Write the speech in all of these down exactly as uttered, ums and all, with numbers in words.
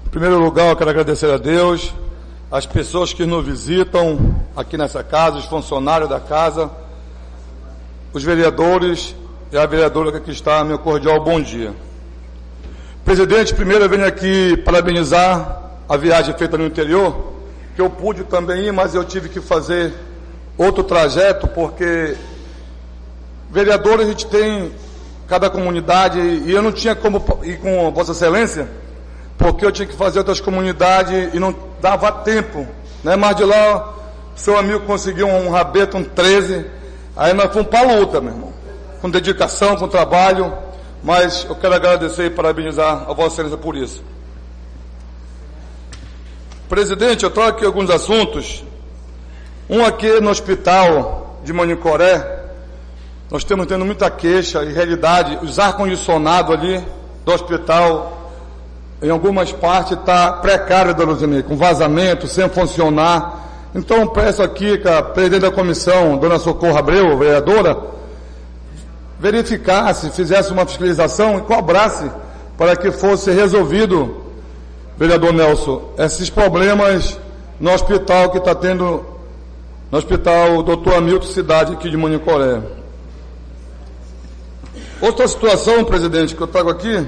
Em primeiro lugar, eu quero agradecer a Deus, as pessoas que nos visitam aqui nessa casa, os funcionários da casa, os vereadores e a vereadora que aqui está, meu cordial bom dia. Presidente, primeiro eu venho aqui parabenizar a viagem feita no interior, que eu pude também ir, mas eu tive que fazer outro trajeto, porque vereadores a gente tem cada comunidade, e eu não tinha como ir com Vossa Excelência, porque eu tinha que fazer outras comunidades e não dava tempo, né? Mas de lá, seu amigo conseguiu um rabeta, um treze, aí nós fomos para a luta, meu irmão, com dedicação, com trabalho, mas eu quero agradecer e parabenizar a Vossa Excelência por isso. Presidente, eu trago aqui alguns assuntos. Um aqui no hospital de Manicoré, nós estamos tendo muita queixa, e realidade, os ar-condicionados ali do hospital, em algumas partes está precário, Dona Luzinei, com vazamento, sem funcionar. Então peço aqui que a presidente da comissão, Dona Socorro Abreu, vereadora, verificasse, fizesse uma fiscalização e cobrasse para que fosse resolvido, vereador Nelson, esses problemas no hospital que está tendo, no hospital doutor Hamilton Cidade aqui de Manicoré. Outra situação, presidente, que eu trago aqui,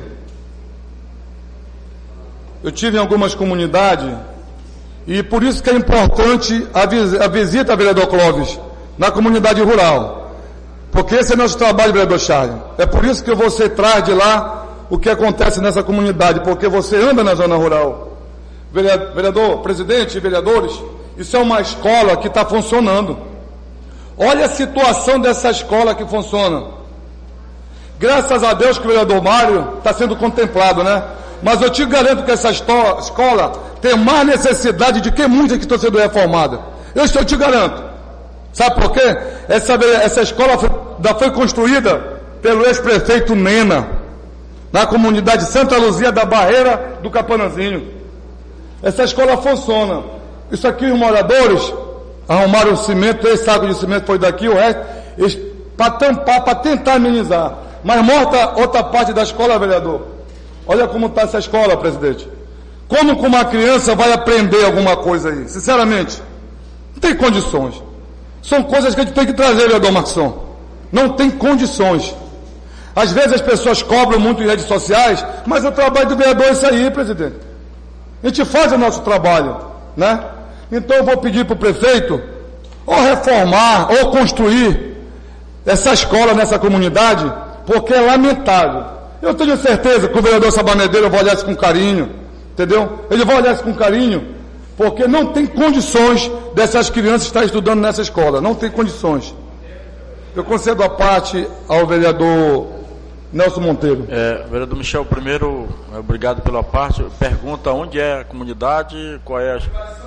eu tive em algumas comunidades, e por isso que é importante a, vis a visita, vereador Clóvis, na comunidade rural. Porque esse é nosso trabalho, vereador Charles. É por isso que você traz de lá o que acontece nessa comunidade, porque você anda na zona rural. Vereador, vereador presidente e vereadores, isso é uma escola que está funcionando. Olha a situação dessa escola que funciona. Graças a Deus que o vereador Mário está sendo contemplado, né? Mas eu te garanto que essa escola tem mais necessidade de que muitas que estão sendo reformadas. Eu estou te garanto. Sabe por quê? Essa, essa escola foi, foi construída pelo ex-prefeito Mena, na comunidade Santa Luzia da Barreira do Capanãzinho. Essa escola funciona. Isso aqui os moradores arrumaram o cimento, esse saco de cimento foi daqui, o resto, para tampar, para tentar amenizar. Mas morta outra parte da escola, vereador. Olha como está essa escola, presidente. Como que uma criança vai aprender alguma coisa aí? Sinceramente, não tem condições. São coisas que a gente tem que trazer, vereador Marção. Não tem condições. Às vezes as pessoas cobram muito em redes sociais, mas o trabalho do vereador é isso aí, presidente. A gente faz o nosso trabalho, né? Então eu vou pedir para o prefeito ou reformar ou construir essa escola nessa comunidade, porque é lamentável. Eu tenho certeza que o vereador Sabanedeiro vai olhar isso com carinho, entendeu? Ele vai olhar isso com carinho, porque não tem condições dessas crianças estarem estudando nessa escola, não tem condições. Eu concedo a parte ao vereador Nelson Monteiro. É, vereador Michel, primeiro, obrigado pela parte. Pergunta onde é a comunidade, qual é a...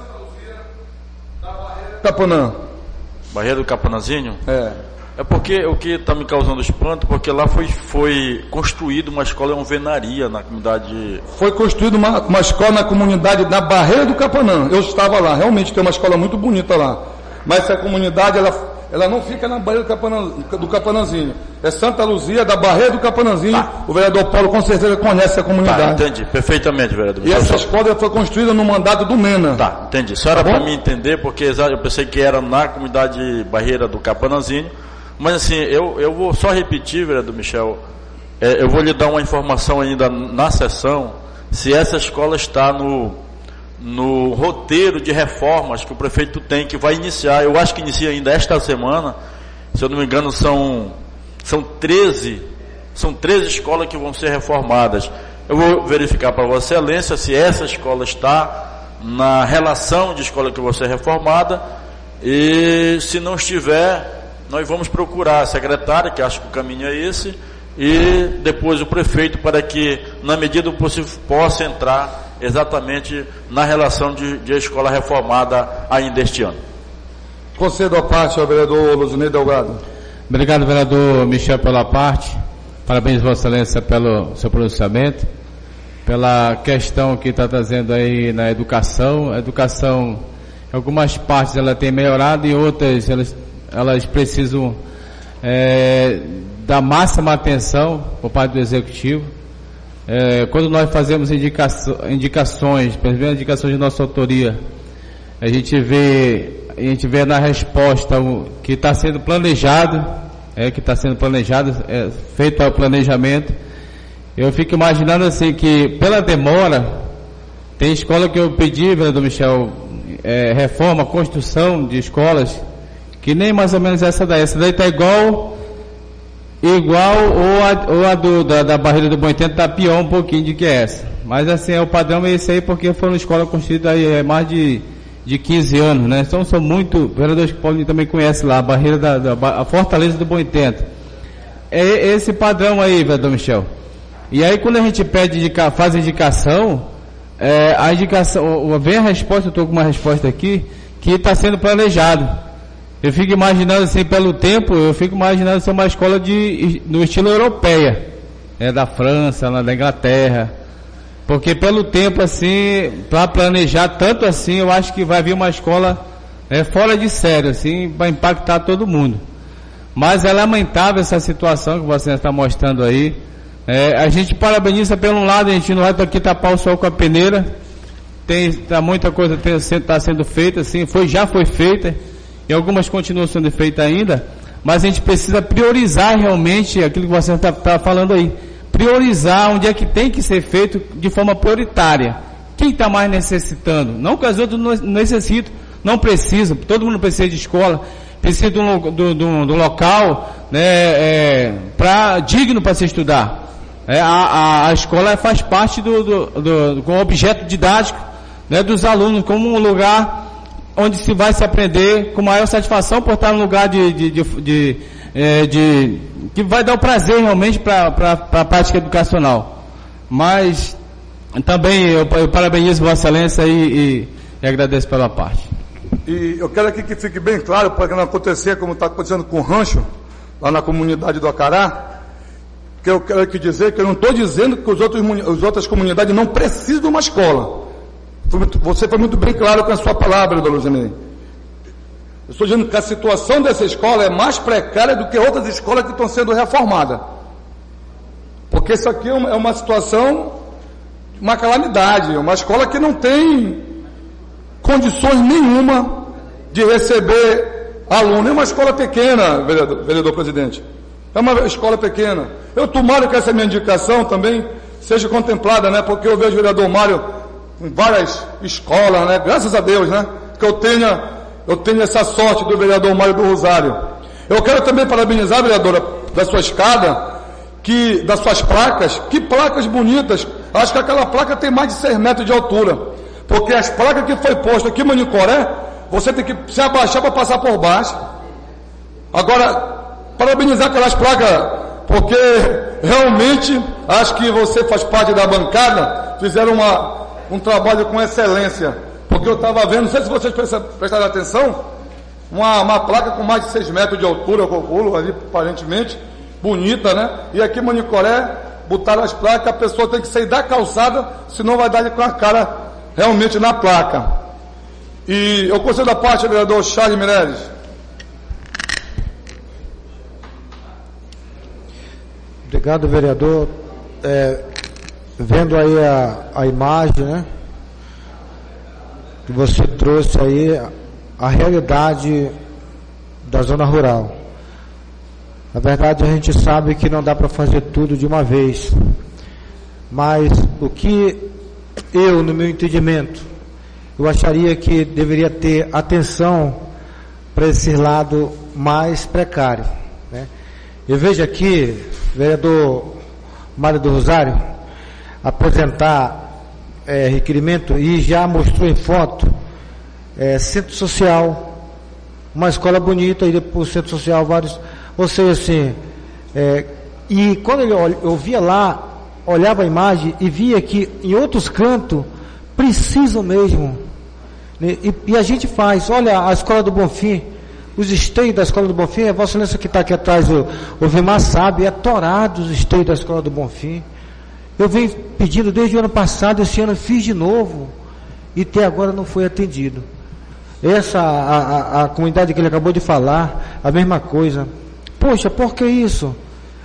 Capanã. Barreira do Capanãzinho? É. É porque o que está me causando espanto, porque lá foi, foi construída uma escola, uma alvenaria na comunidade. Foi construída uma, uma escola na comunidade da Barreira do Capanã. Eu estava lá, realmente tem uma escola muito bonita lá. Mas essa comunidade, ela, ela não fica na Barreira do, Capanã, do Capanãzinho. É Santa Luzia da Barreira do Capanãzinho. Tá. O vereador Paulo com certeza conhece a comunidade. Tá, entendi, perfeitamente, vereador. E essa escola foi construída no mandato do Mena. Tá, entendi. Só era tá para me entender, porque eu pensei que era na comunidade Barreira do Capanãzinho. Mas assim, eu, eu vou só repetir, vereador Michel, é, eu vou lhe dar uma informação ainda na sessão, se essa escola está no, no roteiro de reformas que o prefeito tem, que vai iniciar, eu acho que inicia ainda esta semana, se eu não me engano são, são treze, são treze escolas que vão ser reformadas. Eu vou verificar para Vossa Excelência se essa escola está na relação de escola que vai ser reformada, e se não estiver, nós vamos procurar a secretária, que acho que o caminho é esse, e depois o prefeito, para que, na medida do possível, possa entrar exatamente na relação de, de escola reformada ainda este ano. Concedo a parte ao vereador Luzinei Delgado. Obrigado, vereador Michel, pela parte. Parabéns, Vossa Excelência, pelo seu pronunciamento, pela questão que está trazendo aí na educação. A educação, em algumas partes ela tem melhorado, e outras elas elas precisam é, dar máxima atenção por parte do Executivo. é, quando nós fazemos indicaço, indicações, principalmente indicações de nossa autoria, a gente vê, a gente vê na resposta o, que está sendo planejado, é, que está sendo planejado, é, feito o planejamento. Eu fico imaginando assim que pela demora, tem escola que eu pedi, vereador Michel, é, reforma, construção de escolas, que nem mais ou menos essa daí. Essa daí está igual, igual ou a, ou a do, da, da barreira do Bom Intento está pior um pouquinho do que essa. Mas assim, é, o padrão é esse aí, porque foram escolas construídas aí há mais de, de quinze anos, né? Então são muito, vereadores que podem também conhecem lá, a barreira da, da a Fortaleza do Bom Intento. É esse padrão aí, vereador Michel. E aí quando a gente pede, indica, faz a indicação, é, a indicação, vem a resposta, eu estou com uma resposta aqui, que está sendo planejado. Eu fico imaginando assim, pelo tempo, eu fico imaginando ser uma escola de, no estilo europeia, é, da França, da Inglaterra, porque pelo tempo assim, para planejar tanto assim, eu acho que vai vir uma escola é, fora de série, assim, vai impactar todo mundo. Mas é lamentável essa situação que você está mostrando aí. É, a gente parabeniza pelo lado, a gente não vai aqui tapar o sol com a peneira, tem tá, muita coisa está sendo feita, assim, foi, já foi feita, e algumas continuam sendo feitas ainda, mas a gente precisa priorizar realmente aquilo que você está tá falando aí, priorizar onde é que tem que ser feito de forma prioritária. Quem está mais necessitando? Não que as outras não necessitam, não precisam, todo mundo precisa de escola, precisa de um, do, do, do local, né, é, pra, digno para se estudar. É, a, a, a escola faz parte do, do, do, do com objeto didático, né, dos alunos, como um lugar onde se vai se aprender com maior satisfação por estar num lugar de, de, de, de, é, de que vai dar o prazer realmente para a prática educacional. Mas também eu, eu parabenizo Vossa Excelência e, e, e agradeço pela parte. E eu quero aqui que fique bem claro, para que não acontecer como está acontecendo com o rancho, lá na comunidade do Acará, que eu quero aqui dizer que eu não estou dizendo que os outros, as outras comunidades não precisam de uma escola. Você foi muito bem claro com a sua palavra, doutor Luzinei. Eu estou dizendo que a situação dessa escola é mais precária do que outras escolas que estão sendo reformadas. Porque isso aqui é uma, é uma situação, uma calamidade, uma escola que não tem condições nenhuma de receber aluno. É uma escola pequena, vereador, vereador presidente. É uma escola pequena. Eu tomara que essa minha indicação também seja contemplada, né? Porque eu vejo o vereador Mário em várias escolas, né? Graças a Deus, né? Que eu tenha, eu tenha essa sorte do vereador Mário do Rosário. Eu quero também parabenizar, vereadora, da sua escada, que, das suas placas. Que placas bonitas. Acho que aquela placa tem mais de seis metros de altura. Porque as placas que foi posta aqui em Manicoré, você tem que se abaixar para passar por baixo. Agora, parabenizar aquelas placas, porque realmente acho que você faz parte da bancada, fizeram uma, um trabalho com excelência. Porque eu estava vendo, não sei se vocês prestaram atenção, uma, uma placa com mais de seis metros de altura, eu calculo, ali aparentemente, bonita, né? E aqui em Manicoré, botaram as placas, a pessoa tem que sair da calçada, senão vai dar com a cara realmente na placa. E eu concedo a parte, vereador Charles Mireles. Obrigado, vereador. É, vendo aí a, a imagem, né, que você trouxe aí, a realidade da zona rural. Na verdade, a gente sabe que não dá para fazer tudo de uma vez. Mas o que eu, no meu entendimento, eu acharia que deveria ter atenção para esse lado mais precário, né? Eu vejo aqui, vereador Mário do Rosário, apresentar é, requerimento e já mostrou em foto é, centro social, uma escola bonita, e depois centro social, vários, ou seja, assim, é, e quando ele olha, eu via lá, olhava a imagem e via que em outros cantos precisam mesmo, né? e, e a gente faz, olha a escola do Bonfim, os esteios da escola do Bonfim, a Vossa Excelência que está aqui atrás, o, o Vimar sabe, é torado os esteios da escola do Bonfim. Eu venho pedindo desde o ano passado, esse ano fiz de novo, e até agora não foi atendido. Essa, a, a, a comunidade que ele acabou de falar, a mesma coisa. Poxa, por que isso?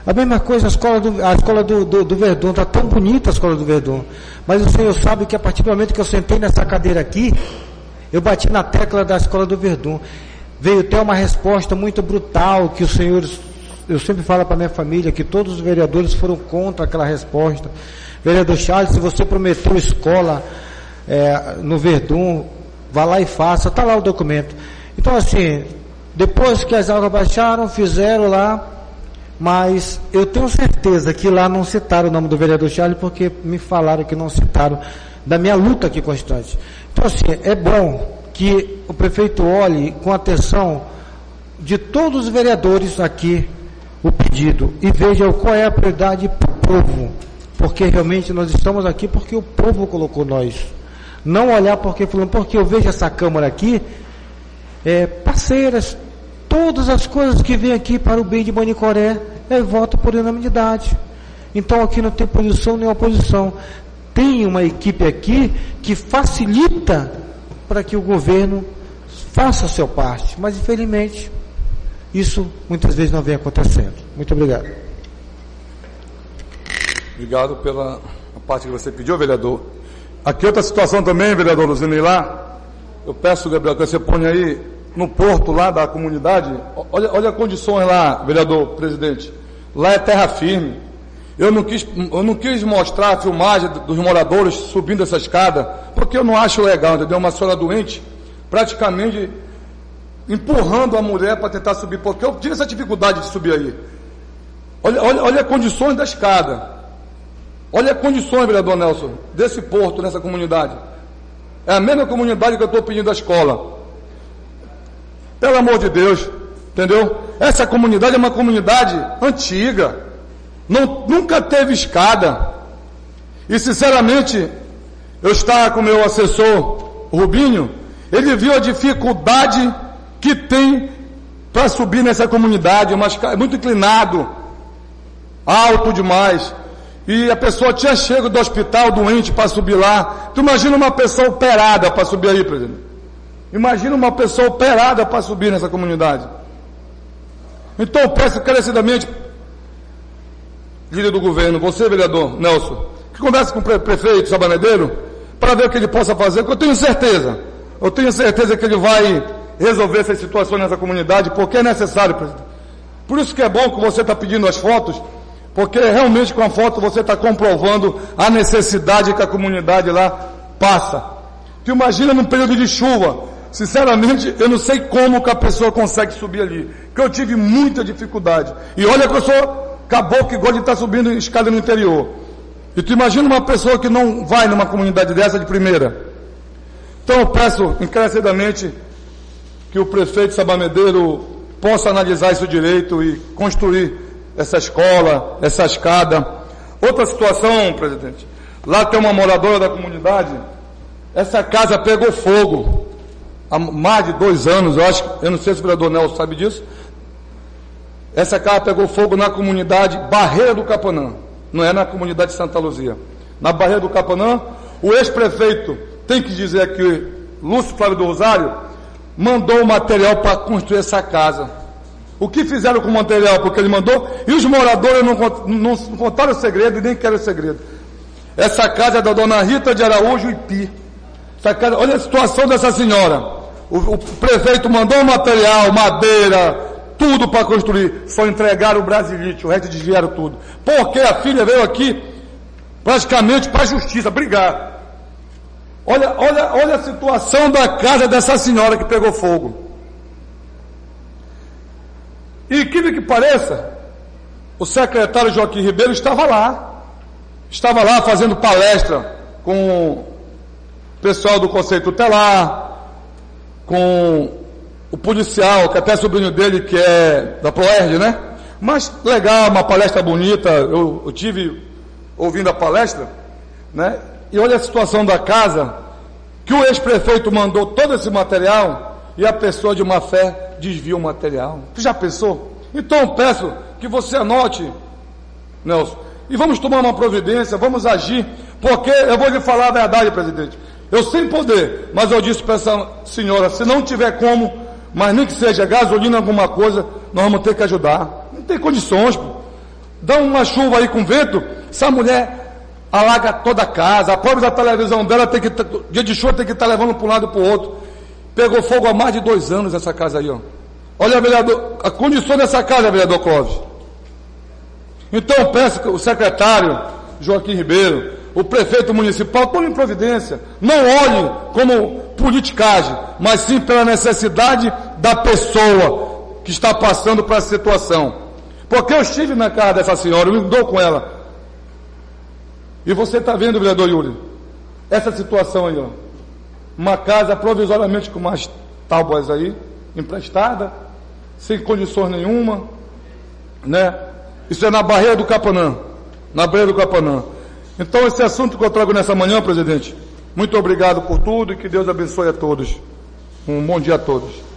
A mesma coisa a escola do, a escola do, do, do Verdun, está tão bonita a escola do Verdun. Mas o senhor sabe que a partir do momento que eu sentei nessa cadeira aqui, eu bati na tecla da escola do Verdun. Veio até uma resposta muito brutal, que os senhores, eu sempre falo para minha família, que todos os vereadores foram contra aquela resposta. Vereador Charles, se você prometeu escola é, no Verdun, vá lá e faça, está lá o documento. Então assim, depois que as águas baixaram, fizeram lá, mas eu tenho certeza que lá não citaram o nome do vereador Charles, porque me falaram que não citaram, da minha luta aqui constante. Então assim, é bom que o prefeito olhe com atenção de todos os vereadores aqui o pedido e veja qual é a prioridade para o povo, porque realmente nós estamos aqui porque o povo colocou nós. Não olhar porque falando, porque eu vejo essa Câmara aqui, é, parceiras, todas as coisas que vêm aqui para o bem de Manicoré, é voto por unanimidade. Então aqui não tem posição nem oposição. Tem uma equipe aqui que facilita para que o governo faça a sua parte, mas infelizmente isso muitas vezes não vem acontecendo. Muito obrigado. Obrigado pela a parte que você pediu, vereador. Aqui outra situação também, vereador Luzinei, lá, eu peço, Gabriel, que você ponha aí no porto lá da comunidade, olha, olha as condições lá, vereador presidente, lá é terra firme. Eu não quis, eu não quis mostrar a filmagem dos moradores subindo essa escada, porque eu não acho legal, entendeu? Uma senhora doente, praticamente empurrando a mulher para tentar subir, porque eu tive essa dificuldade de subir aí. Olha, olha, olha as condições da escada. Olha as condições, vereador Nelson, desse porto, nessa comunidade. É a mesma comunidade que eu estou pedindo a escola. Pelo amor de Deus, entendeu? Essa comunidade é uma comunidade antiga. Não, nunca teve escada. E sinceramente, eu estava com o meu assessor, o Rubinho, ele viu a dificuldade que tem para subir nessa comunidade, mas é muito inclinado, alto demais. E a pessoa tinha chego do hospital doente para subir lá. Tu imagina uma pessoa operada para subir aí, presidente? Imagina uma pessoa operada para subir nessa comunidade. Então eu peço encarecidamente, líder do governo, você, vereador Nelson, que converse com o pre prefeito Sabanedeiro para ver o que ele possa fazer, porque eu tenho certeza, eu tenho certeza que ele vai resolver essa situação nessa comunidade, porque é necessário, presidente. Por isso que é bom que você está pedindo as fotos, porque realmente com a foto você está comprovando a necessidade que a comunidade lá passa. Tu imagina num período de chuva, sinceramente, eu não sei como que a pessoa consegue subir ali, porque eu tive muita dificuldade. E olha que eu sou caboclo que gosta de estar subindo escada no interior. E tu imagina uma pessoa que não vai numa comunidade dessa de primeira. Então eu peço encarecidamente que o prefeito Sabanedeiro possa analisar isso direito e construir essa escola, essa escada. Outra situação, presidente, lá tem uma moradora da comunidade, essa casa pegou fogo há mais de dois anos, eu acho, eu não sei se o vereador Nelson sabe disso. Essa casa pegou fogo na comunidade Barreira do Capanã, não é na comunidade de Santa Luzia. Na Barreira do Capanã, o ex-prefeito, tem que dizer que Lúcio Flávio do Rosário mandou o material para construir essa casa. O que fizeram com o material? Porque ele mandou, e os moradores não, não, não contaram o segredo e nem querem o segredo. Essa casa é da dona Rita de Araújo Ipi. Essa casa, olha a situação dessa senhora. O, o prefeito mandou o material, madeira, tudo para construir, só entregaram o Brasilite, o resto desviaram tudo. Porque a filha veio aqui praticamente para a justiça, brigar. Olha, olha, olha a situação da casa dessa senhora que pegou fogo. E que que pareça, o secretário Joaquim Ribeiro estava lá, estava lá fazendo palestra com o pessoal do Conselho Tutelar, com o policial, que até é sobrinho dele, que é da Proerd, né? Mas legal, uma palestra bonita, eu, eu tive ouvindo a palestra, né? E olha a situação da casa, que o ex-prefeito mandou todo esse material e a pessoa de má fé desvia o material. Tu já pensou? Então eu peço que você anote, Nelson, e vamos tomar uma providência, vamos agir, porque eu vou lhe falar a verdade, presidente. Eu sem poder, mas eu disse para essa senhora, se não tiver como, mas nem que seja gasolina, alguma coisa, nós vamos ter que ajudar. Não tem condições, pô. Dá uma chuva aí com vento, essa mulher alaga toda a casa, a pobre da televisão dela tem que, dia de chuva tem que estar levando para um lado e para o outro. Pegou fogo há mais de dois anos essa casa aí, ó. Olha, vereador, a condição dessa casa, vereador Clóvis. Então eu peço que o secretário Joaquim Ribeiro, o prefeito municipal, tomem providência. Não olhem como politicagem, mas sim pela necessidade da pessoa que está passando por essa situação. Porque eu estive na casa dessa senhora, eu lidou com ela. E você está vendo, vereador Yuri, essa situação aí, ó. Uma casa provisoriamente com umas tábuas aí, emprestada, sem condições nenhuma, né? Isso é na Barreira do Capanã, na Barreira do Capanã. Então esse assunto que eu trago nessa manhã, presidente, muito obrigado por tudo e que Deus abençoe a todos. Um bom dia a todos.